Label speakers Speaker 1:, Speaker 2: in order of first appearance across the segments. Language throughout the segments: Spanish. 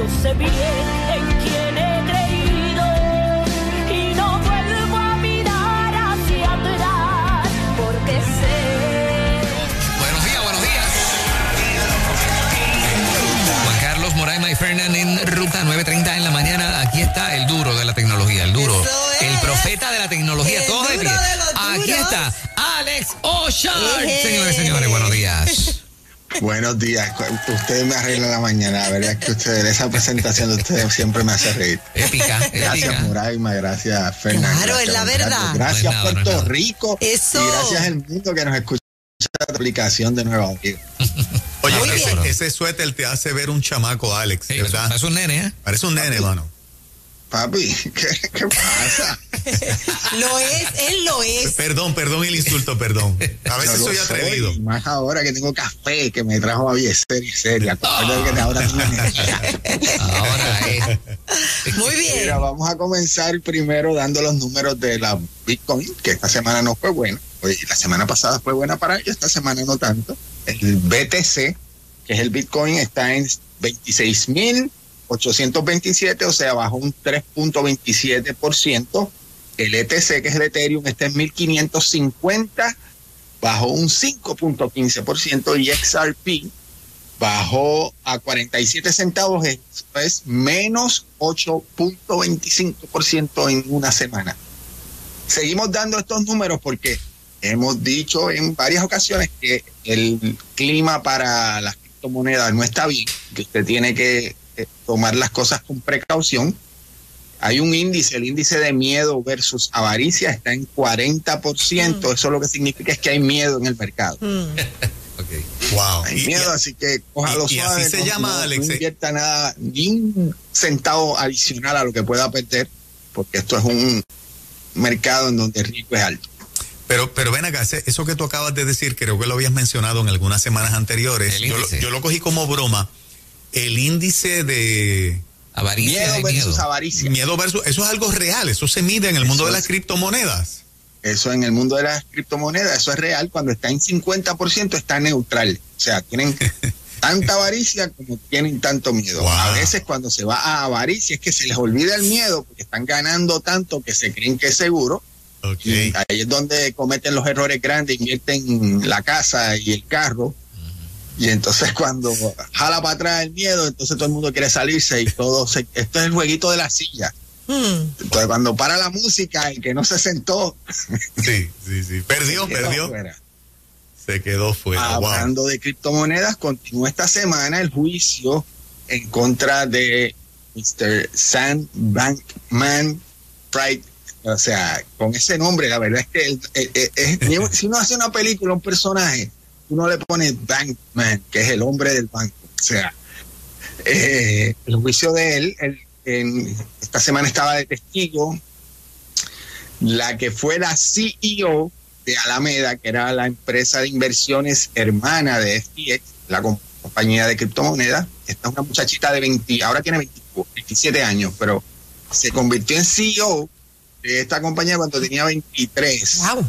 Speaker 1: yo sé bien en quién he creído y no vuelvo a mirar hacia atrás porque sé.
Speaker 2: Buenos días. Juan Carlos Moraima y Fernan en Ruta 930 en la mañana. Aquí está el duro de la tecnología, el duro. El profeta de la tecnología, todo de pie. Aquí está Alex Ochart. Señores, buenos días.
Speaker 3: Buenos días. Ustedes me arreglan la mañana. La verdad es que ustedes, esa presentación de ustedes siempre me hace reír.
Speaker 2: Épica.
Speaker 3: Gracias, Moraima. Gracias, Fernando.
Speaker 4: Claro, es la verdad.
Speaker 3: Gracias,
Speaker 2: No es nada,
Speaker 3: Puerto
Speaker 2: no es nada.
Speaker 3: Rico.
Speaker 4: Eso.
Speaker 3: Y gracias al mundo que nos escucha la aplicación de Nueva York.
Speaker 5: Oye,
Speaker 4: Muy bien.
Speaker 5: ese suéter te hace ver un chamaco, Alex,
Speaker 2: Sí,
Speaker 5: ¿verdad?
Speaker 2: es un nene, ¿eh?
Speaker 5: Parece un nene, mano.
Speaker 3: Papi, ¿qué pasa?
Speaker 4: Él lo es.
Speaker 5: Perdón el insulto, perdón. A veces
Speaker 3: Yo
Speaker 5: soy
Speaker 3: lo
Speaker 5: atrevido.
Speaker 3: soy, más ahora que tengo café que me trajo a Bieser y seria. Acuérdate que ahora tengo energía.
Speaker 2: Ahora es.
Speaker 4: Muy bien.
Speaker 3: Mira, vamos a comenzar primero dando los números de la Bitcoin, que esta semana no fue buena. Oye, la semana pasada fue buena para ellos, esta semana no tanto. El BTC, que es el Bitcoin, está en 26.827, o sea, bajó un 3.27%. El ETC, que es el Ethereum, está en 1.550, bajó un 5.15%. Y XRP bajó a 47 centavos, esto es menos 8.25% en una semana. Seguimos dando estos números porque hemos dicho en varias ocasiones que el clima para las criptomonedas no está bien, que usted tiene que tomar las cosas con precaución. Hay un índice, el índice de miedo versus avaricia está en 40%. Eso lo que significa es que hay miedo en el mercado.
Speaker 2: Okay.
Speaker 5: Wow.
Speaker 3: Hay miedo, así que cójalo
Speaker 5: y
Speaker 3: suave.
Speaker 5: así se llama, Alex.
Speaker 3: No invierta nada, ni un centavo adicional a lo que pueda perder, porque esto es un mercado en donde el riesgo es alto.
Speaker 5: Pero ven acá, eso que tú acabas de decir, creo que lo habías mencionado en algunas semanas anteriores. Yo lo cogí como broma. El índice de
Speaker 2: Avaricia.
Speaker 3: Miedo versus avaricia.
Speaker 5: miedo versus, eso es algo real, eso se mide en el mundo de las criptomonedas.
Speaker 3: Eso en el mundo de las criptomonedas, eso es real. Cuando está en 50% está neutral. O sea, tienen tanta avaricia como tienen tanto miedo.
Speaker 5: Wow.
Speaker 3: A veces cuando se va a avaricia es que se les olvida el miedo porque están ganando tanto que se creen que es seguro.
Speaker 5: Okay.
Speaker 3: Y ahí es donde cometen los errores grandes, invierten la casa y el carro. Y entonces cuando jala para atrás el miedo, entonces todo el mundo quiere salirse y esto es el jueguito de la silla. Entonces cuando para la música, el que no se sentó
Speaker 5: Sí. Perdió.
Speaker 3: fuera.
Speaker 5: Se quedó fuera.
Speaker 3: Hablando de criptomonedas, continúa esta semana el juicio en contra de Mr. Sam Bankman-Fried. O sea, con ese nombre, la verdad es que si uno hace una película, un personaje, uno le pone Bankman, que es el hombre del banco. O sea, el juicio de él, esta semana estaba de testigo la que fue la CEO de Alameda, que era la empresa de inversiones hermana de FTX, la compañía de criptomonedas. Esta es una muchachita de ahora tiene 27 años, pero se convirtió en CEO de esta compañía cuando tenía 23.
Speaker 4: Wow.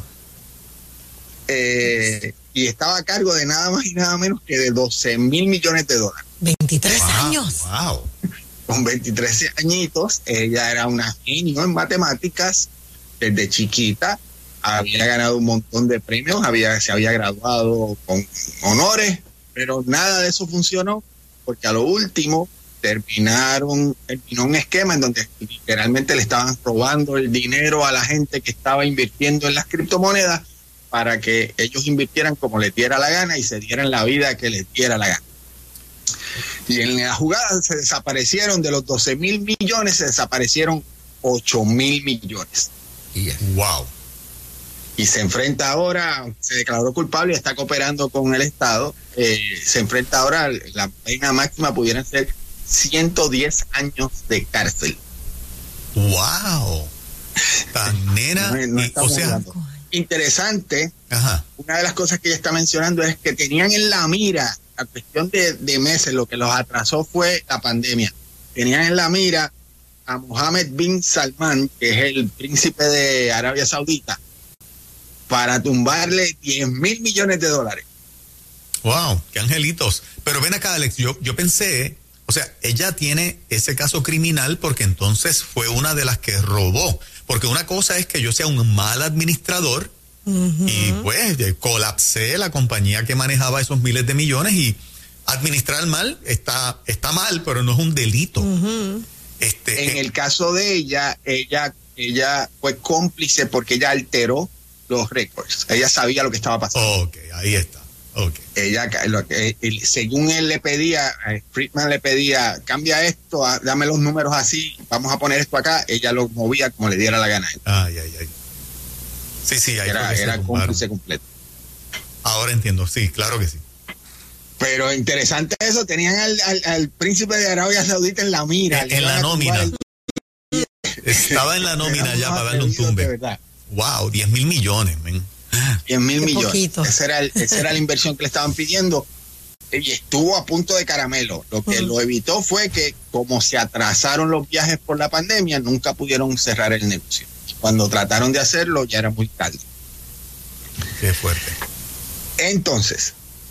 Speaker 3: Y estaba a cargo de nada más y nada menos que de $12 mil millones.
Speaker 4: 23 años.
Speaker 5: Wow.
Speaker 3: Con 23 añitos, ella era una genio en matemáticas desde chiquita. Había ganado un montón de premios, se había graduado con honores, pero nada de eso funcionó porque a lo último terminó un esquema en donde literalmente le estaban robando el dinero a la gente que estaba invirtiendo en las criptomonedas para que ellos invirtieran como les diera la gana y se dieran la vida que les diera la gana. Y en la jugada se desaparecieron, de los 12 mil millones, se desaparecieron 8 mil millones.
Speaker 5: Wow.
Speaker 3: Y se enfrenta ahora, se declaró culpable y está cooperando con el Estado. Se enfrenta ahora, la pena máxima pudieran ser 110 años de cárcel.
Speaker 5: Wow. Tan nena.
Speaker 3: O sea, interesante.
Speaker 5: Ajá.
Speaker 3: Una de las cosas que ella está mencionando es que tenían en la mira, la cuestión de meses, lo que los atrasó fue la pandemia. Tenían en la mira a Mohammed bin Salman, que es el príncipe de Arabia Saudita, para tumbarle $10 mil millones.
Speaker 5: Wow, qué angelitos. Pero ven acá, Alex, yo pensé O sea, ella tiene ese caso criminal porque entonces fue una de las que robó. Porque una cosa es que yo sea un mal administrador y pues colapsé la compañía que manejaba esos miles de millones, y administrar mal está mal, pero no es un delito.
Speaker 3: En el caso de ella fue cómplice porque ella alteró los récords. Ella sabía lo que estaba pasando.
Speaker 5: Ok, ahí está. Okay.
Speaker 3: Ella, según él le pedía, Friedman le pedía, cambia esto, dame los números así, vamos a poner esto acá, ella lo movía como le diera la gana.
Speaker 5: Ay. Sí,
Speaker 3: era cómplice completo.
Speaker 5: Ahora entiendo, sí, claro que sí.
Speaker 3: Pero interesante eso, tenían al príncipe de Arabia Saudita en la mira.
Speaker 5: En la nómina. Estaba en la nómina ya para darle un tumbe. Wow, 10,000 millones, men.
Speaker 3: 10,000 millones.
Speaker 4: Poquito.
Speaker 3: Esa era la inversión que le estaban pidiendo. Y estuvo a punto de caramelo. Lo que lo evitó fue que, como se atrasaron los viajes por la pandemia, nunca pudieron cerrar el negocio. Cuando trataron de hacerlo, ya era muy tarde.
Speaker 5: Qué fuerte.
Speaker 3: Entonces,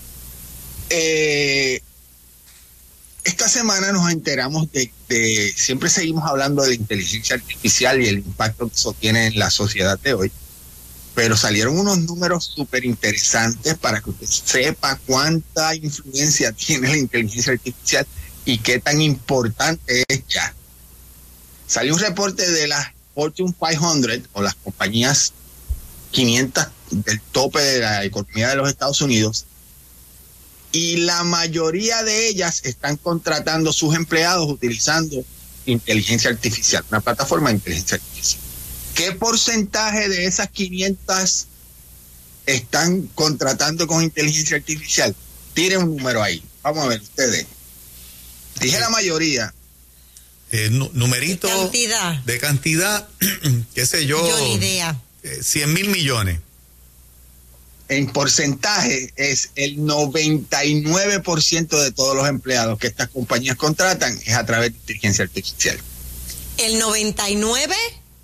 Speaker 3: esta semana nos enteramos de siempre seguimos hablando de la inteligencia artificial y el impacto que eso tiene en la sociedad de hoy. Pero salieron unos números súper interesantes para que usted sepa cuánta influencia tiene la inteligencia artificial y qué tan importante es ya. Salió un reporte de las Fortune 500, o las compañías 500 del tope de la economía de los Estados Unidos, y la mayoría de ellas están contratando sus empleados utilizando inteligencia artificial, una plataforma de inteligencia artificial. ¿Qué porcentaje de esas 500 están contratando con inteligencia artificial? Tiren un número ahí. Vamos a ver ustedes. Dije la mayoría.
Speaker 5: Numerito de cantidad, qué sé yo.
Speaker 4: Yo ni idea.
Speaker 5: 100,000 millones.
Speaker 3: En porcentaje es el 99% de todos los empleados que estas compañías contratan es a través de inteligencia artificial.
Speaker 4: ¿El 99?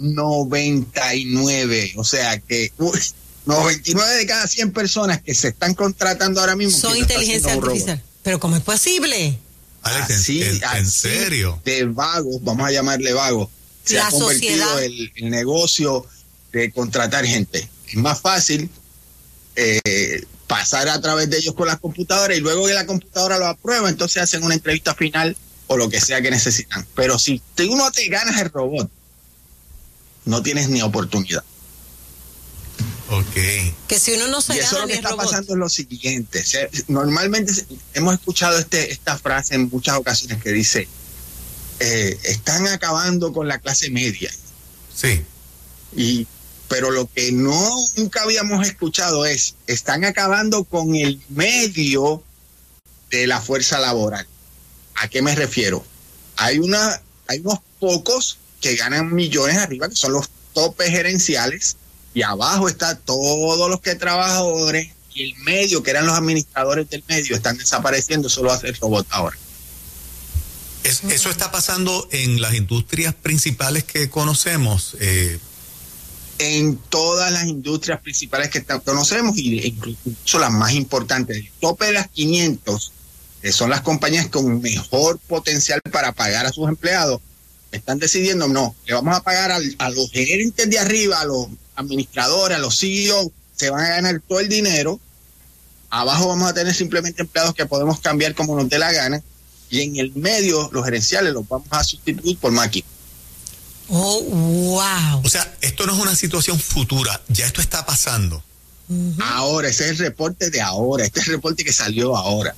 Speaker 3: 99, o sea que 99 de cada 100 personas que se están contratando ahora mismo
Speaker 4: son inteligencia artificial. Pero ¿cómo es posible?
Speaker 5: Alex,
Speaker 3: así,
Speaker 5: ¿en serio?
Speaker 3: De vagos, vamos a llamarle vagos, se ha convertido el negocio de contratar gente. Es más fácil pasar a través de ellos con las computadoras, y luego que la computadora lo aprueba, entonces hacen una entrevista final o lo que sea que necesitan. Pero si tú no te ganas el robot, no tienes ni oportunidad.
Speaker 5: Ok.
Speaker 4: Que si uno no se
Speaker 3: gana, y eso lo que está pasando es lo siguiente. Normalmente hemos escuchado esta frase en muchas ocasiones que dice, están acabando con la clase media.
Speaker 5: Sí.
Speaker 3: Pero lo que nunca habíamos escuchado es, están acabando con el medio de la fuerza laboral. ¿A qué me refiero? Hay unos pocos que ganan millones arriba, que son los topes gerenciales, y abajo está todos los que trabajadores, y el medio, que eran los administradores del medio, están desapareciendo, solo hace el robot ahora.
Speaker 5: Eso está pasando en las industrias principales que conocemos.
Speaker 3: En todas las industrias principales que conocemos, y incluso las más importantes. El tope de las 500, que son las compañías con mejor potencial para pagar a sus empleados, están decidiendo, no, le vamos a pagar a los gerentes de arriba, a los administradores, a los CEO, se van a ganar todo el dinero. Abajo vamos a tener simplemente empleados que podemos cambiar como nos dé la gana, y en el medio los gerenciales los vamos a sustituir por máquinas.
Speaker 4: Oh, wow.
Speaker 5: O sea, esto no es una situación futura, ya esto está pasando.
Speaker 3: Ahora, ese es el reporte de ahora, este es el reporte que salió ahora.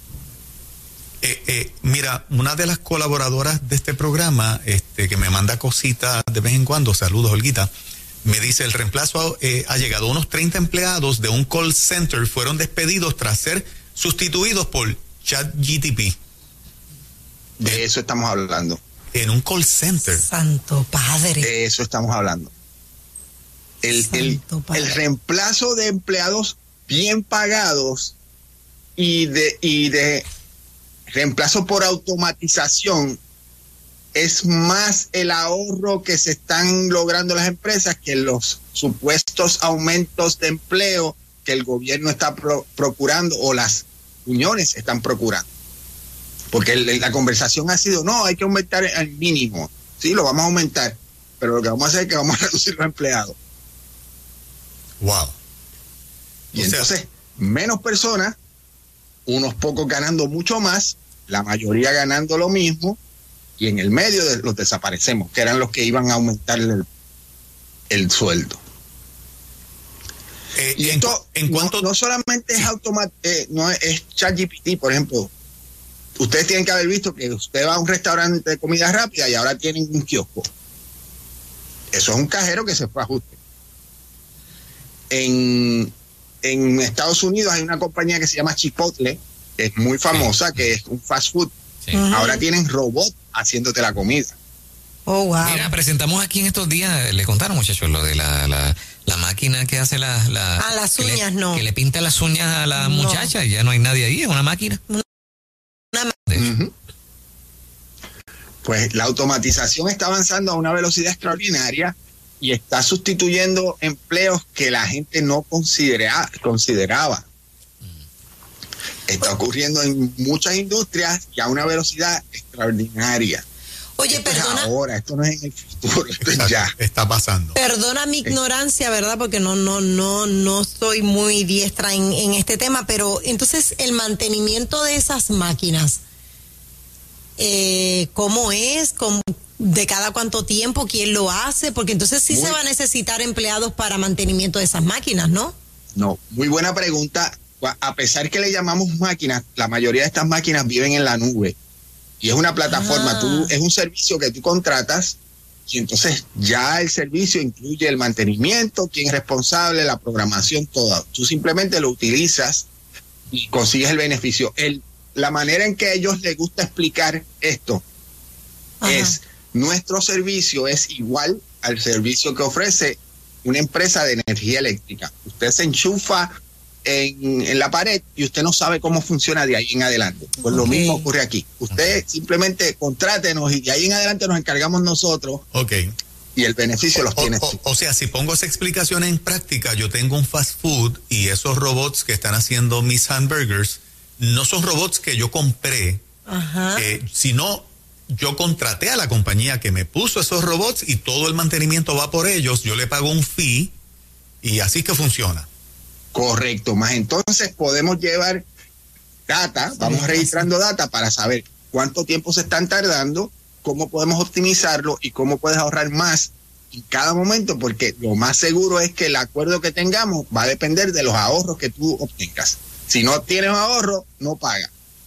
Speaker 5: Mira, una de las colaboradoras de este programa, que me manda cositas de vez en cuando, saludos, Olguita, me dice, el reemplazo ha llegado. Unos 30 empleados de un call center fueron despedidos tras ser sustituidos por ChatGPT.
Speaker 3: De eso estamos hablando.
Speaker 5: En un call center.
Speaker 4: Santo Padre.
Speaker 3: De eso estamos hablando. El reemplazo de empleados bien pagados y de reemplazo por automatización es más el ahorro que se están logrando las empresas que los supuestos aumentos de empleo que el gobierno está procurando o las uniones están procurando. Porque la conversación ha sido, no, hay que aumentar el mínimo. Sí, lo vamos a aumentar, pero lo que vamos a hacer es que vamos a reducir los empleados.
Speaker 5: Wow.
Speaker 3: Y entonces, menos personas, unos pocos ganando mucho más, la mayoría ganando lo mismo, y en el medio los desaparecemos, que eran los que iban a aumentar el sueldo. Y esto no solamente es no es ChatGPT, por ejemplo. Ustedes tienen que haber visto que usted va a un restaurante de comida rápida y ahora tienen un kiosco. Eso es un cajero que se fue a ajuste. En Estados Unidos hay una compañía que se llama Chipotle, que es muy famosa, que es un fast food.
Speaker 2: Sí.
Speaker 3: Ahora tienen robots haciéndote la comida.
Speaker 4: Oh, wow.
Speaker 2: Mira, presentamos aquí en estos días, le contaron, muchachos, lo de la máquina que hace las
Speaker 4: uñas, no.
Speaker 2: Que le pinta las uñas a la muchacha y ya no hay nadie ahí, es una máquina.
Speaker 3: Pues la automatización está avanzando a una velocidad extraordinaria y está sustituyendo empleos que la gente no consideraba. Está ocurriendo en muchas industrias y a una velocidad extraordinaria.
Speaker 4: Oye,
Speaker 3: esto
Speaker 4: perdona.
Speaker 3: Es ahora, esto no es en el futuro, esto es ya.
Speaker 5: Está pasando.
Speaker 4: Perdona mi ignorancia, ¿verdad? Porque no soy muy diestra en este tema, pero entonces el mantenimiento de esas máquinas, ¿cómo es? ¿De cada cuánto tiempo? ¿Quién lo hace? Porque entonces sí se va a necesitar empleados para mantenimiento de esas máquinas, ¿no?
Speaker 3: No, muy buena pregunta. A pesar que le llamamos máquinas, la mayoría de estas máquinas viven en la nube. Y es una plataforma, es un servicio que tú contratas y entonces ya el servicio incluye el mantenimiento, quién es responsable, la programación, todo. Tú simplemente lo utilizas y consigues el beneficio. La manera en que a ellos les gusta explicar esto es, nuestro servicio es igual al servicio que ofrece una empresa de energía eléctrica. Usted se enchufa en la pared y usted no sabe cómo funciona de ahí en adelante. Pues lo mismo ocurre aquí. Usted simplemente contrátenos y de ahí en adelante nos encargamos nosotros. Y el beneficio los tienes tú.
Speaker 5: O sea, si pongo esa explicación en práctica, yo tengo un fast food y esos robots que están haciendo mis hamburgers no son robots que yo compré, sino yo contraté a la compañía que me puso esos robots y todo el mantenimiento va por ellos. Yo le pago un fee y así que funciona.
Speaker 3: Correcto, más entonces podemos llevar data, vamos registrando data para saber cuánto tiempo se están tardando, cómo podemos optimizarlo y cómo puedes ahorrar más en cada momento, porque lo más seguro es que el acuerdo que tengamos va a depender de los ahorros que tú obtengas. Si no tienes ahorro, no pagas.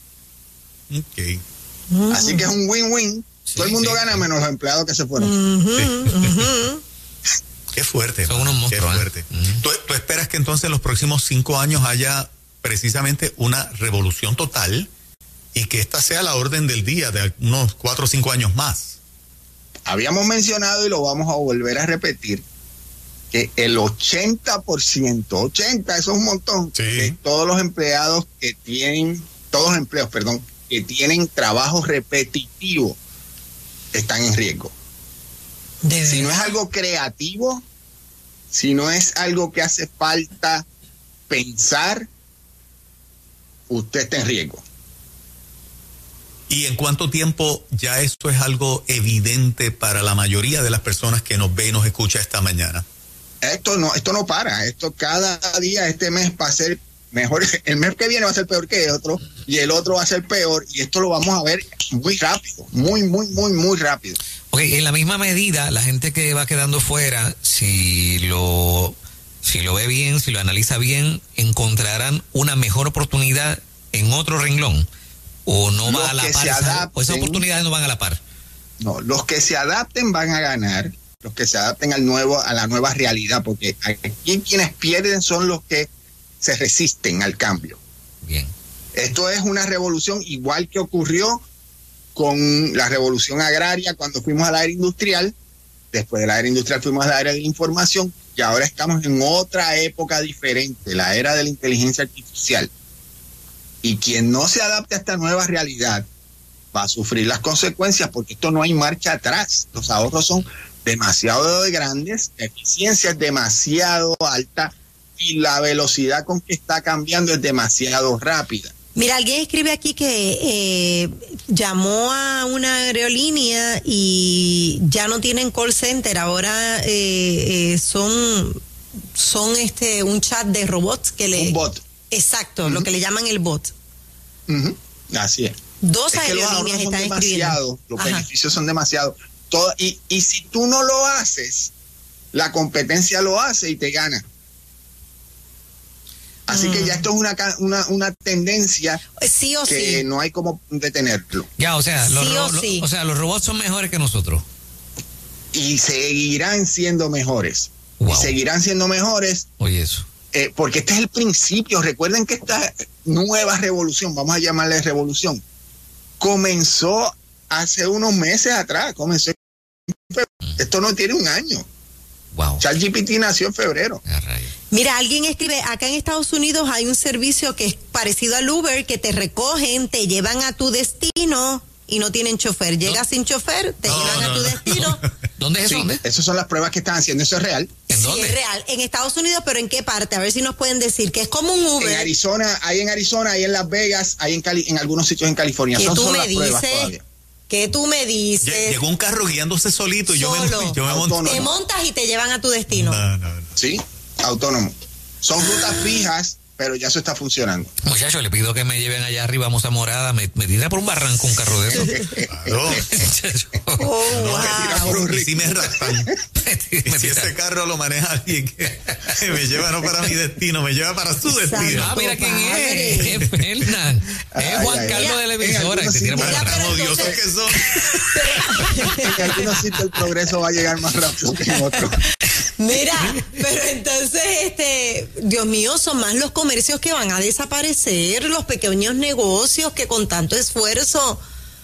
Speaker 3: Así que es un win-win. Todo el mundo gana menos los empleados que se fueron.
Speaker 5: Qué fuerte.
Speaker 2: Son unos monstruos.
Speaker 5: Qué fuerte. ¿Tú esperas que entonces en los próximos 5 años haya precisamente una revolución total y que esta sea la orden del día de unos 4 o 5 años más?
Speaker 3: Habíamos mencionado y lo vamos a volver a repetir que el 80%, eso es un montón, de todos los empleados que tienen, que tienen trabajo repetitivo están en riesgo. Si no es algo creativo, si no es algo que hace falta pensar, usted está en riesgo.
Speaker 5: ¿Y en cuánto tiempo ya esto es algo evidente para la mayoría de las personas que nos ve y nos escucha esta mañana?
Speaker 3: Esto no para. Esto cada día, este mes va a ser mejor. El mes que viene va a ser peor que el otro y el otro va a ser peor y esto lo vamos a ver muy rápido, muy rápido.
Speaker 2: Ok, en la misma medida, la gente que va quedando fuera, si lo ve bien, si lo analiza bien, encontrarán una mejor oportunidad en otro renglón. O no va a la par, o esas oportunidades no van a la par.
Speaker 3: No, los que se adapten van a ganar, los que se adapten a la nueva realidad, porque aquí quienes pierden son los que se resisten al cambio.
Speaker 2: Bien.
Speaker 3: Esto es una revolución igual que ocurrió con la revolución agraria cuando fuimos a la era industrial. Después de la era industrial fuimos a la era de la información y ahora estamos en otra época diferente, la era de la inteligencia artificial. Y quien no se adapte a esta nueva realidad va a sufrir las consecuencias, porque esto no hay marcha atrás. Los ahorros son demasiado grandes, la eficiencia es demasiado alta y la velocidad con que está cambiando es demasiado rápida.
Speaker 4: Mira, alguien escribe aquí que llamó a una aerolínea y ya no tienen call center, ahora son un chat de robots que le...
Speaker 3: Un bot.
Speaker 4: Exacto, lo que le llaman el bot.
Speaker 3: Ujú. Así es.
Speaker 4: Dos
Speaker 3: Es que los ahorros
Speaker 4: aerolíneas
Speaker 3: son
Speaker 4: están
Speaker 3: demasiados,
Speaker 4: escribiendo.
Speaker 3: los
Speaker 4: Ajá.
Speaker 3: beneficios son demasiados. Y si tú no lo haces, la competencia lo hace y te gana. Así que ya esto es una tendencia
Speaker 4: Sí o
Speaker 3: que
Speaker 4: sí.
Speaker 3: no hay como detenerlo.
Speaker 2: Ya, o sea,
Speaker 4: Sí.
Speaker 2: los robots son mejores que nosotros.
Speaker 3: Y seguirán siendo mejores.
Speaker 2: Wow.
Speaker 3: Y seguirán siendo mejores
Speaker 2: Oye, eso.
Speaker 3: porque este es el principio. Recuerden que esta nueva revolución, vamos a llamarle revolución, comenzó hace unos meses atrás. Esto no tiene un año.
Speaker 2: Wow.
Speaker 3: ChatGPT nació en febrero.
Speaker 2: A rayos.
Speaker 4: Mira, alguien escribe, acá en Estados Unidos hay un servicio que es parecido al Uber, que te recogen, te llevan a tu destino y no tienen chofer. Llegas sin chofer, te llevan a tu destino.
Speaker 2: ¿Dónde es eso?
Speaker 3: Sí,
Speaker 2: ¿Dónde?
Speaker 3: esas son las pruebas que están haciendo. Eso es real.
Speaker 2: ¿En
Speaker 4: Sí,
Speaker 2: dónde?
Speaker 4: es real. En Estados Unidos, pero ¿en qué parte? A ver si nos pueden decir que es como un
Speaker 3: En
Speaker 4: Uber.
Speaker 3: Arizona, hay en Las Vegas, hay en algunos sitios en California.
Speaker 4: ¿Qué
Speaker 3: Esas
Speaker 4: tú
Speaker 3: son
Speaker 4: me
Speaker 3: las pruebas
Speaker 4: dices?
Speaker 3: todavía.
Speaker 4: ¿Qué tú me dices?
Speaker 5: Llegó un carro guiándose solito y yo me
Speaker 4: Solo.
Speaker 5: monté.
Speaker 3: Autónomo.
Speaker 4: Te montas y te llevan a tu destino.
Speaker 5: No.
Speaker 3: Sí, autónomo. Son rutas fijas, pero ya eso está funcionando.
Speaker 2: Muchachos, le pido que me lleven allá arriba, vamos a Morada, me tira por un barranco un carro de esos.
Speaker 5: Claro.
Speaker 2: Muchachos,
Speaker 4: Oh,
Speaker 5: No,
Speaker 4: wow.
Speaker 3: tira por un
Speaker 5: y si me raptan.
Speaker 2: me
Speaker 5: Y si
Speaker 2: tira.
Speaker 5: ese carro lo maneja alguien que me lleva no para mi destino, me lleva para su destino.
Speaker 2: Ah, mira quién
Speaker 4: Padre.
Speaker 2: es Fernan.
Speaker 3: Ay,
Speaker 2: Es Juan
Speaker 3: ay,
Speaker 2: Carlos
Speaker 3: ay.
Speaker 2: de la
Speaker 3: En
Speaker 2: emisora y
Speaker 3: algunos
Speaker 2: te tira por
Speaker 3: sitios-
Speaker 2: el
Speaker 4: Mira,
Speaker 2: barranco.
Speaker 4: pero
Speaker 5: Tan odiosos
Speaker 4: entonces-
Speaker 5: que son.
Speaker 3: En algunos sitios el progreso va a llegar más rápido que en otros.
Speaker 4: Mira, pero entonces, Dios mío, son más los comercios que van a desaparecer, los pequeños negocios que con tanto esfuerzo,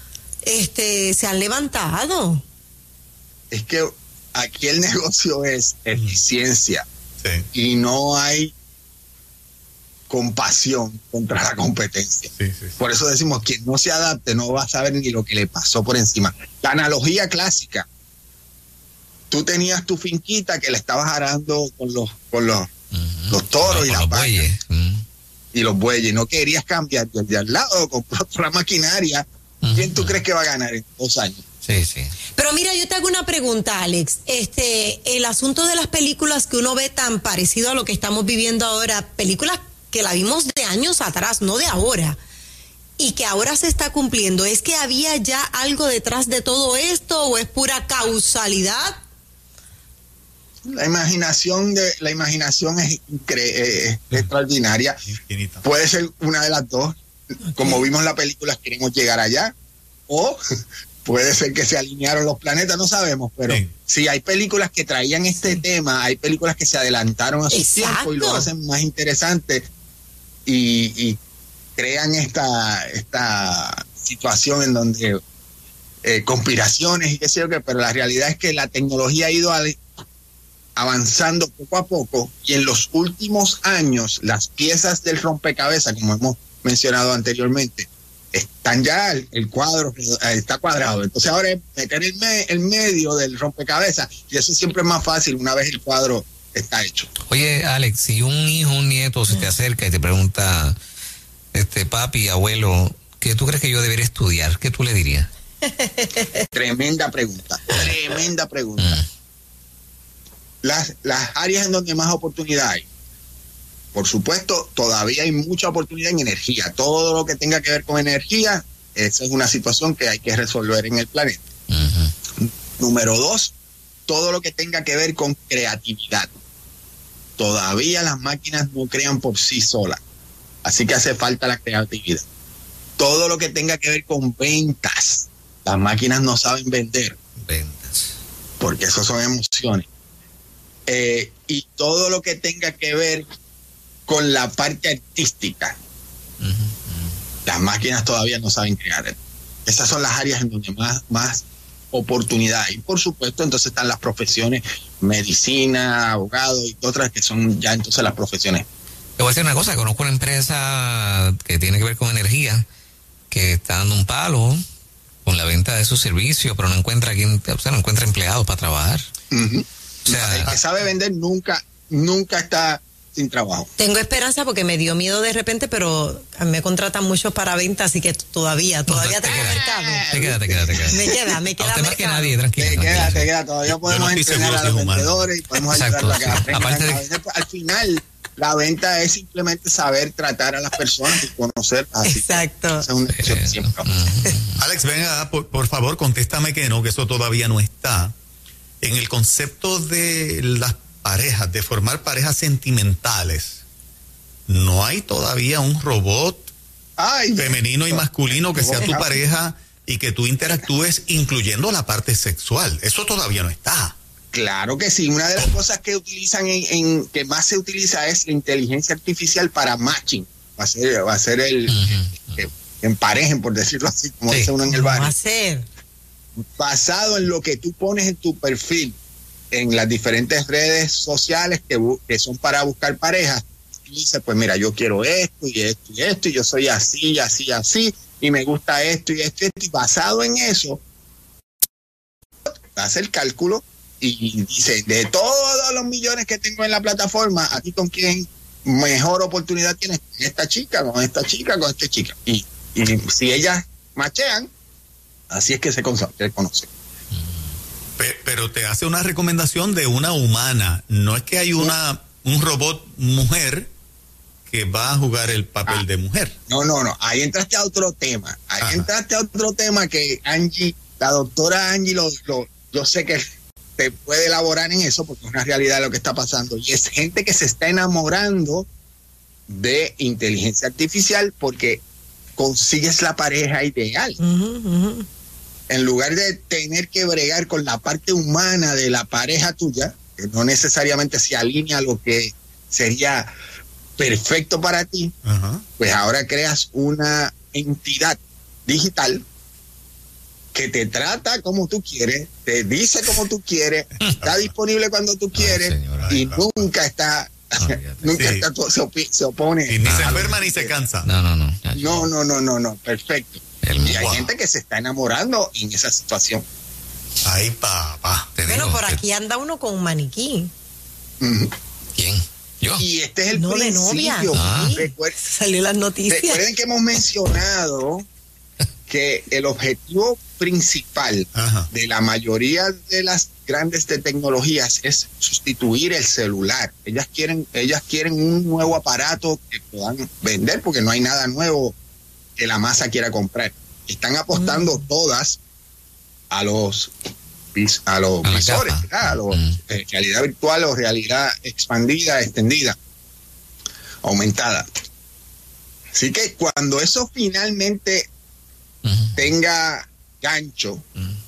Speaker 4: se han levantado.
Speaker 3: Es que aquí el negocio es eficiencia
Speaker 5: Sí,
Speaker 3: y no hay compasión contra la competencia.
Speaker 5: sí.
Speaker 3: Por eso decimos, quien no se adapte no va a saber ni lo que le pasó por encima. La analogía clásica. Tú tenías tu finquita que la estabas arando con los toros y
Speaker 2: Con
Speaker 3: las
Speaker 2: los
Speaker 3: vacas
Speaker 2: bueyes.
Speaker 3: y los bueyes. No querías cambiar. Y el de al lado compró otra maquinaria. ¿Quién tú crees que va a ganar en 2 años?
Speaker 2: Sí, sí.
Speaker 4: Pero mira, yo te hago una pregunta, Alex. El asunto de las películas que uno ve tan parecido a lo que estamos viviendo ahora, películas que la vimos de años atrás, no de ahora, y que ahora se está cumpliendo, ¿es que había ya algo detrás de todo esto o es pura causalidad?
Speaker 3: La imaginación es extraordinaria.
Speaker 5: Infinita.
Speaker 3: Puede ser una de las dos. Como vimos en la película, queremos llegar allá. O puede ser que se alinearon los planetas, no sabemos. Pero
Speaker 5: Sí.
Speaker 3: si hay películas que traían este tema, hay películas que se adelantaron a su
Speaker 4: Exacto.
Speaker 3: tiempo y lo hacen más interesante y crean esta situación en donde conspiraciones y qué sé yo qué, pero la realidad es que la tecnología ha ido avanzando poco a poco y en los últimos años las piezas del rompecabezas, como hemos mencionado anteriormente, están ya, el cuadro está cuadrado. Entonces ahora es meter el medio del rompecabezas y eso siempre es más fácil una vez el cuadro está hecho.
Speaker 2: Oye, Alex, si un hijo, un nieto se te acerca y te pregunta, papi, abuelo, ¿qué tú crees que yo debería estudiar? ¿Qué tú le dirías?
Speaker 3: Tremenda pregunta. Las áreas en donde más oportunidad hay. Por supuesto, todavía hay mucha oportunidad en energía. Todo lo que tenga que ver con energía, esa es una situación que hay que resolver en el planeta. Número 2, todo lo que tenga que ver con creatividad. Todavía las máquinas no crean por sí solas. Así que hace falta la creatividad. Todo lo que tenga que ver con ventas. Las máquinas no saben vender,
Speaker 2: Ventas.
Speaker 3: porque eso son emociones. Y todo lo que tenga que ver con la parte artística. Las máquinas todavía no saben crear. Esas son las áreas en donde más oportunidad hay. Por supuesto, entonces están las profesiones, medicina, abogado y otras que son ya entonces las profesiones.
Speaker 2: Te voy a decir una cosa, conozco una empresa que tiene que ver con energía, que está dando un palo con la venta de sus servicios, pero no encuentra no encuentra empleados para trabajar.
Speaker 3: Uh-huh.
Speaker 2: O sea,
Speaker 3: El que sabe vender nunca está sin trabajo.
Speaker 4: Tengo esperanza porque me dio miedo de repente, pero a mí me contratan muchos para venta, así que todavía tengo mercado.
Speaker 2: Te queda.
Speaker 4: Me queda
Speaker 2: A usted más que
Speaker 4: mercado.
Speaker 2: nadie, tranquila.
Speaker 3: Te queda, todavía podemos
Speaker 5: no estoy
Speaker 3: entrenar
Speaker 5: seguro
Speaker 3: a
Speaker 5: si es
Speaker 3: los
Speaker 5: humano.
Speaker 3: vendedores y podemos
Speaker 2: Exacto,
Speaker 3: ayudarlos a que
Speaker 2: sí.
Speaker 3: aprendan
Speaker 2: Aparte de-
Speaker 3: a vender. Al final, la venta es simplemente saber tratar a las personas y conocerlas. Así que
Speaker 4: Exacto.
Speaker 3: esa es una lección que siempre vamos.
Speaker 5: Alex, venga, por favor, contéstame que no, que eso todavía no está. En el concepto de las parejas, de formar parejas sentimentales, ¿no hay todavía un robot
Speaker 3: Ay,
Speaker 5: femenino y masculino que sea tu
Speaker 3: Ajá.
Speaker 5: pareja y que tú interactúes incluyendo la parte sexual? Eso todavía no está.
Speaker 3: Claro que sí. Una de las cosas que utilizan que más se utiliza es la inteligencia artificial para matching. Va a ser que emparejen, por decirlo así, como
Speaker 2: Sí.
Speaker 3: dice uno en el
Speaker 4: ¿Cómo va
Speaker 3: barrio.
Speaker 4: a ser?
Speaker 3: Basado en lo que tú pones en tu perfil, en las diferentes redes sociales que son para buscar parejas. Tú dices, pues mira, yo quiero esto y esto y esto, y yo soy así, así, así, y me gusta esto y esto, y basado en eso, hace el cálculo y dice, de todos los millones que tengo en la plataforma, ¿a ti con quién mejor oportunidad tienes? Con esta chica, con esta chica, con esta chica. Y si ellas machean, así es que se conoce.
Speaker 5: Pero te hace una recomendación de una humana. No es que hay un robot mujer que va a jugar el papel de mujer.
Speaker 3: No. Ahí entraste a otro tema.
Speaker 5: Ajá.
Speaker 3: Entraste a otro tema que Angie, la doctora Angie, yo sé que te puede elaborar en eso porque es una realidad de lo que está pasando. Y es gente que se está enamorando de inteligencia artificial porque consigues la pareja ideal. En lugar de tener que bregar con la parte humana de la pareja tuya, que no necesariamente se alinea a lo que sería perfecto para ti,
Speaker 5: Ajá.
Speaker 3: pues ahora creas una entidad digital que te trata como tú quieres, te dice como tú quieres, está disponible cuando tú quieres
Speaker 2: señora,
Speaker 3: y
Speaker 5: ay,
Speaker 3: nunca está, nunca
Speaker 5: Sí.
Speaker 3: está, se opone.
Speaker 5: Y ni se
Speaker 2: Ah,
Speaker 5: enferma ni se cansa.
Speaker 2: No.
Speaker 3: No, perfecto. Y hay
Speaker 5: Wow.
Speaker 3: gente que se está enamorando en esa situación.
Speaker 5: Ay, papá.
Speaker 2: Te
Speaker 4: Bueno,
Speaker 2: digo,
Speaker 4: por aquí anda uno con un maniquí.
Speaker 3: Ujú.
Speaker 2: ¿Quién? ¿Yo?
Speaker 3: Y este es el
Speaker 4: No, de
Speaker 3: principio.
Speaker 4: novia.
Speaker 2: Ah.
Speaker 4: Salió las noticias.
Speaker 3: Recuerden que hemos mencionado que el objetivo principal
Speaker 5: Ajá.
Speaker 3: de la mayoría de las grandes de tecnologías es sustituir el celular. Ellas quieren un nuevo aparato que puedan vender porque no hay nada nuevo que la masa quiera comprar. Están apostando todas a los
Speaker 2: A la
Speaker 3: visores,
Speaker 2: gafa.
Speaker 3: ¿verdad? A los realidad virtual o realidad expandida, extendida, aumentada. Así que cuando eso finalmente tenga gancho,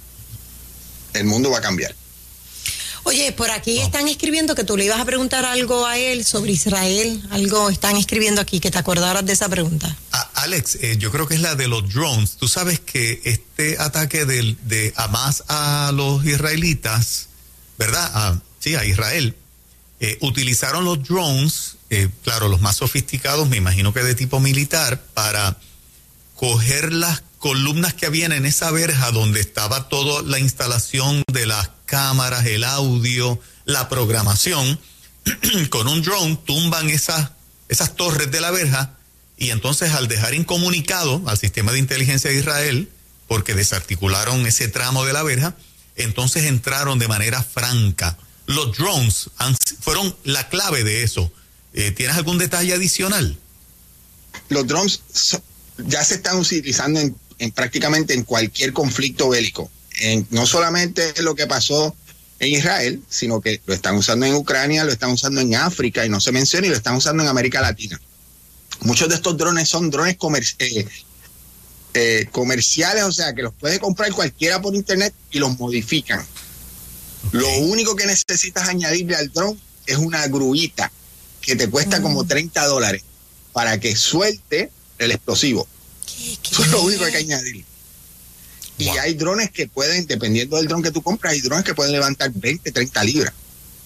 Speaker 3: el mundo va a cambiar.
Speaker 4: Oye, por aquí están escribiendo que tú le ibas a preguntar algo a él sobre Israel. Algo están escribiendo aquí, que te acordaras de esa pregunta.
Speaker 5: Alex, yo creo que es la de los drones. Tú sabes que este ataque de Hamas a los israelitas, ¿verdad? Sí, a Israel, utilizaron los drones, claro, los más sofisticados, me imagino que de tipo militar, para coger las columnas que habían en esa verja donde estaba toda la instalación de las cámaras, el audio, la programación. Con un drone tumban esas torres de la verja y entonces al dejar incomunicado al sistema de inteligencia de Israel, porque desarticularon ese tramo de la verja, entonces entraron de manera franca. Los drones fueron la clave de eso. ¿Tienes algún detalle adicional?
Speaker 3: Los drones ya se están utilizando en prácticamente en cualquier conflicto bélico. No solamente lo que pasó en Israel, sino que lo están usando en Ucrania, lo están usando en África, y no se menciona, y lo están usando en América Latina. Muchos de estos drones son drones comerciales, o sea, que los puede comprar cualquiera por internet y los modifican. Okay. Lo único que necesitas añadirle al drone es una gruita que te cuesta como $30 para que suelte el explosivo. Eso es lo único que hay que añadir. Y hay drones que pueden, dependiendo del dron que tú compras, hay drones que pueden levantar 20, 30 libras.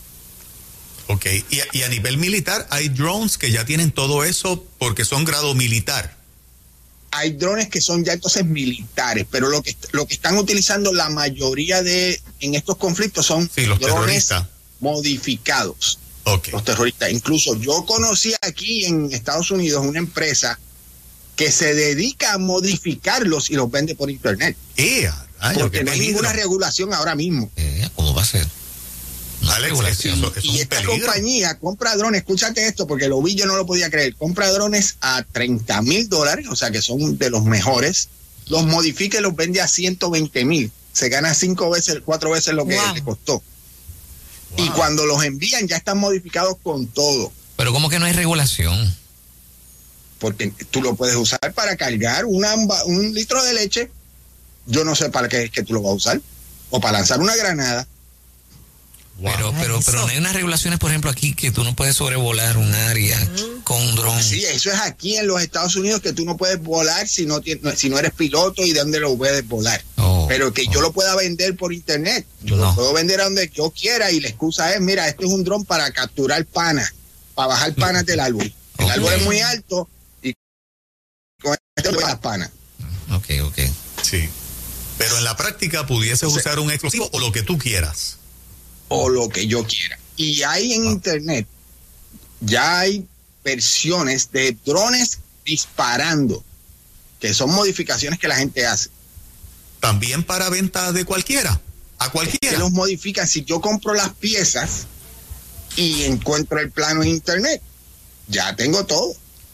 Speaker 5: Ok, y a nivel militar, hay drones que ya tienen todo eso porque son grado militar.
Speaker 3: Hay drones que son ya entonces militares, pero lo que están utilizando la mayoría en estos conflictos son
Speaker 5: los
Speaker 3: drones
Speaker 5: terroristas
Speaker 3: modificados.
Speaker 5: Ok.
Speaker 3: Los terroristas. Incluso yo conocí aquí en Estados Unidos una empresa que se dedica a modificarlos y los vende por internet. Porque no hay ninguna regulación ahora mismo.
Speaker 2: ¿Cómo va a ser? No hay
Speaker 5: Alex,
Speaker 2: regulación.
Speaker 5: eso es
Speaker 3: Y
Speaker 5: un
Speaker 3: esta
Speaker 5: peligro.
Speaker 3: compañía compra drones, escúchate esto, porque lo vi, yo no lo podía creer. Compra drones a $30,000, o sea que son de los mejores. Los modifica y los vende a $120,000. Se gana 4 veces lo que
Speaker 4: Wow.
Speaker 3: le costó.
Speaker 5: Wow.
Speaker 3: Y cuando los envían ya están modificados con todo.
Speaker 2: Pero ¿cómo que no hay regulación?
Speaker 3: Porque tú lo puedes usar para cargar un litro de leche. Yo no sé para qué es que tú lo vas a usar. O para lanzar una granada.
Speaker 5: Wow.
Speaker 2: Pero no hay unas regulaciones, por ejemplo, aquí que tú no puedes sobrevolar un área con un dron.
Speaker 3: Sí, eso es aquí en los Estados Unidos, que tú no puedes volar si no eres piloto y de dónde lo puedes volar. Pero que yo lo pueda vender por internet. Yo lo puedo vender a donde yo quiera y la excusa es, mira, este es un dron para capturar panas, para bajar panas del árbol. El árbol es muy alto y con esto voy a las panas.
Speaker 2: Ok.
Speaker 5: Sí. Pero en la práctica pudieses usar un explosivo o lo que tú quieras.
Speaker 3: O lo que yo quiera. Y hay en internet, ya hay versiones de drones disparando, que son modificaciones que la gente hace.
Speaker 5: También para venta de cualquiera. A cualquiera.
Speaker 3: Que los modifican. Si yo compro las piezas y encuentro el plano en internet, ya tengo todo.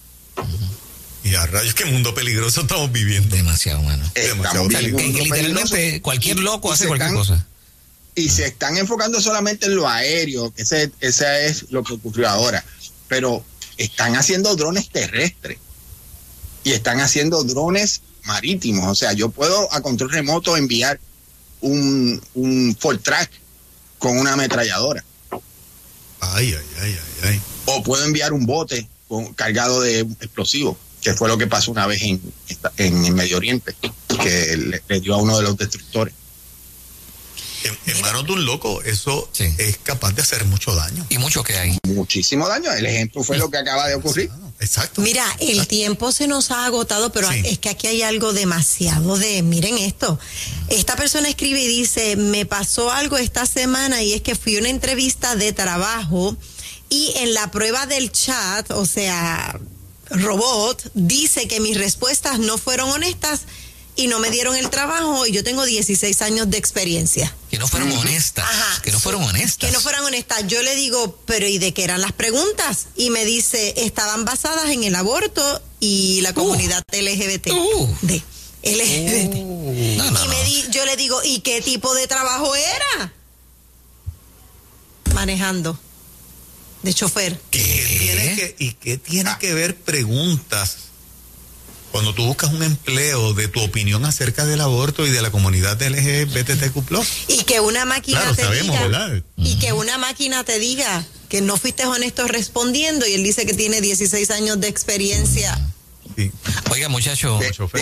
Speaker 5: Y a rayos, qué mundo peligroso estamos viviendo.
Speaker 2: Demasiado, mano.
Speaker 5: Demasiado
Speaker 3: Estamos
Speaker 2: Que
Speaker 3: viviendo un mundo
Speaker 2: literalmente
Speaker 3: peligroso.
Speaker 2: cualquier loco
Speaker 3: Y
Speaker 2: hace
Speaker 3: se
Speaker 2: cualquier
Speaker 3: están-
Speaker 2: cosa.
Speaker 3: Y se están enfocando solamente en lo aéreo, que ese es lo que ocurrió ahora. Pero están haciendo drones terrestres y están haciendo drones marítimos. O sea, yo puedo a control remoto enviar un Ford Track con una ametralladora.
Speaker 5: Ay.
Speaker 3: O puedo enviar un bote cargado de explosivos, que fue lo que pasó una vez en el Medio Oriente, que le dio a uno de los destructores.
Speaker 5: En manos de un loco, eso
Speaker 2: Sí.
Speaker 5: es capaz de hacer mucho daño.
Speaker 2: Y mucho que hay.
Speaker 3: Muchísimo daño. El ejemplo fue lo que acaba de ocurrir.
Speaker 5: Exacto.
Speaker 4: Mira, el tiempo se nos ha agotado, pero
Speaker 5: Sí.
Speaker 4: es que aquí hay algo demasiado miren esto. Esta persona escribe y dice, me pasó algo esta semana y es que fui a una entrevista de trabajo y en la prueba del chat, o sea, robot, dice que mis respuestas no fueron honestas y no me dieron el trabajo y yo tengo 16 años de experiencia.
Speaker 2: Que no fueron honestas.
Speaker 4: Ajá,
Speaker 2: Que no
Speaker 4: sí,
Speaker 2: fueron honestas.
Speaker 4: Que no fueran honestas. Yo le digo, pero ¿y de qué eran las preguntas? Y me dice, estaban basadas en el aborto y la comunidad LGBT. De LGBT.
Speaker 2: No.
Speaker 4: Yo le digo, ¿y qué tipo de trabajo era? Manejando. De chofer.
Speaker 5: ¿Qué tiene que ver preguntas cuando tú buscas un empleo de tu opinión acerca del aborto y de la comunidad LGBTQ+?
Speaker 4: Y que una máquina
Speaker 5: Claro,
Speaker 4: te
Speaker 5: sabemos,
Speaker 4: diga.
Speaker 5: ¿verdad?
Speaker 4: Y que una máquina te diga que no fuiste honesto respondiendo y él dice que tiene 16 años de experiencia.
Speaker 5: Sí.
Speaker 2: Oiga, muchacho.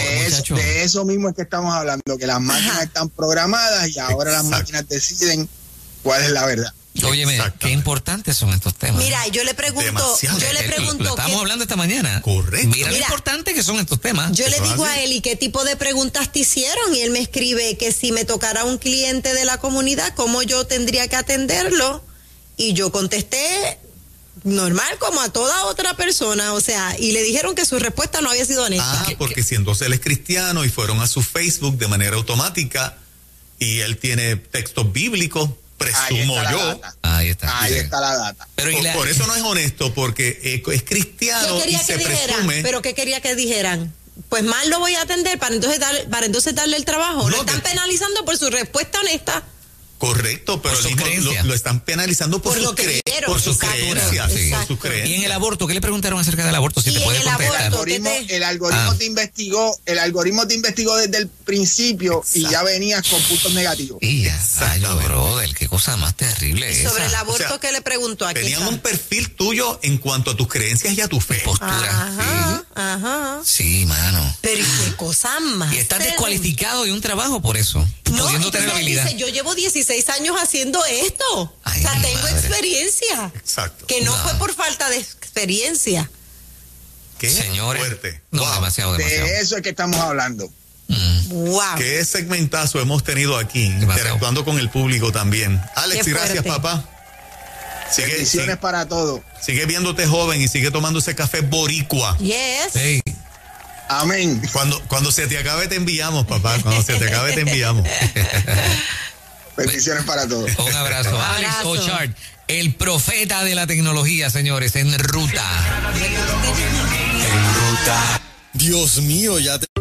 Speaker 3: De eso mismo es que estamos hablando, que las máquinas están programadas y ahora las
Speaker 5: Exacto.
Speaker 3: máquinas deciden cuál es la verdad.
Speaker 2: Óyeme,
Speaker 5: Exactamente.
Speaker 2: qué importantes son estos temas.
Speaker 4: Mira, yo le pregunto,
Speaker 5: Demasiado.
Speaker 2: Lo estamos hablando esta mañana.
Speaker 5: Correcto.
Speaker 2: Mira lo
Speaker 4: Mira,
Speaker 2: importante que son estos temas.
Speaker 4: yo le
Speaker 5: Eso
Speaker 4: digo
Speaker 5: hace.
Speaker 4: a él, ¿y qué tipo de preguntas te hicieron? Y él me escribe que si me tocara un cliente de la comunidad, ¿cómo yo tendría que atenderlo? Y yo contesté normal como a toda otra persona, o sea, y le dijeron que su respuesta no había sido honesta.
Speaker 5: Porque si entonces él es cristiano y fueron a su Facebook de manera automática y él tiene textos bíblicos, presumo
Speaker 3: Ahí está la
Speaker 5: yo.
Speaker 3: data.
Speaker 2: Ahí está.
Speaker 3: Ahí está la data.
Speaker 2: Pero
Speaker 5: Por eso no es honesto, porque es cristiano
Speaker 4: ¿Qué
Speaker 5: y
Speaker 4: quería
Speaker 5: se
Speaker 4: que dijeran?
Speaker 5: presume.
Speaker 4: ¿Pero qué quería que dijeran? Pues mal lo voy a atender para entonces darle el trabajo. Lo
Speaker 5: No,
Speaker 4: están penalizando por su respuesta honesta.
Speaker 5: Correcto, pero
Speaker 2: Por su
Speaker 5: mismo
Speaker 2: creencia.
Speaker 5: lo están penalizando por
Speaker 4: Por lo que vieron,
Speaker 5: por sus
Speaker 4: exacto,
Speaker 5: creencias.
Speaker 2: sí.
Speaker 5: Por sus creencias.
Speaker 2: Y en el aborto, ¿qué le preguntaron acerca del aborto? Si
Speaker 4: Y
Speaker 2: te
Speaker 4: en
Speaker 2: puede
Speaker 4: el
Speaker 2: contestar.
Speaker 4: aborto,
Speaker 3: El algoritmo
Speaker 2: Ah.
Speaker 3: el algoritmo te investigó desde el principio y ya venías con puntos negativos.
Speaker 2: Y ay,
Speaker 5: Exactamente.
Speaker 2: brother, qué cosa más terrible es
Speaker 4: Sobre el
Speaker 2: esa.
Speaker 4: aborto
Speaker 5: O sea,
Speaker 4: que le preguntó aquí.
Speaker 5: Tenían
Speaker 4: está.
Speaker 5: un perfil tuyo en cuanto a tus creencias y a tu fe.
Speaker 2: Postura.
Speaker 4: Ajá, ajá.
Speaker 2: Sí, mano.
Speaker 4: Pero ¿y qué cosa más?
Speaker 2: Y estás
Speaker 4: terrible?
Speaker 2: descualificado de un trabajo por eso.
Speaker 4: No,
Speaker 2: pudiendo tener
Speaker 4: entonces él
Speaker 2: habilidad.
Speaker 4: dice, yo llevo 16 años haciendo esto.
Speaker 2: Ay,
Speaker 4: o sea,
Speaker 2: mi
Speaker 4: tengo
Speaker 2: madre.
Speaker 4: experiencia.
Speaker 5: Exacto.
Speaker 4: Que no
Speaker 2: No.
Speaker 4: fue por falta de experiencia.
Speaker 5: Qué
Speaker 2: Señores.
Speaker 5: fuerte.
Speaker 2: No,
Speaker 5: Wow.
Speaker 2: demasiado.
Speaker 3: De eso es que estamos hablando.
Speaker 4: Wow.
Speaker 5: Qué segmentazo hemos tenido aquí,
Speaker 2: Demasiado.
Speaker 5: interactuando con el público también. Alex,
Speaker 4: Qué
Speaker 5: gracias,
Speaker 4: fuerte.
Speaker 5: papá.
Speaker 3: Bendiciones para todos.
Speaker 5: Sigue viéndote joven y sigue tomando ese café boricua.
Speaker 4: Yes.
Speaker 2: Hey.
Speaker 3: Amén.
Speaker 5: Cuando se te acabe te enviamos, papá. Cuando se te acabe te enviamos.
Speaker 3: Bendiciones para todos.
Speaker 2: Un abrazo. Alex Ochart, el profeta de la tecnología, señores, en ruta.
Speaker 6: Dios mío, ya te...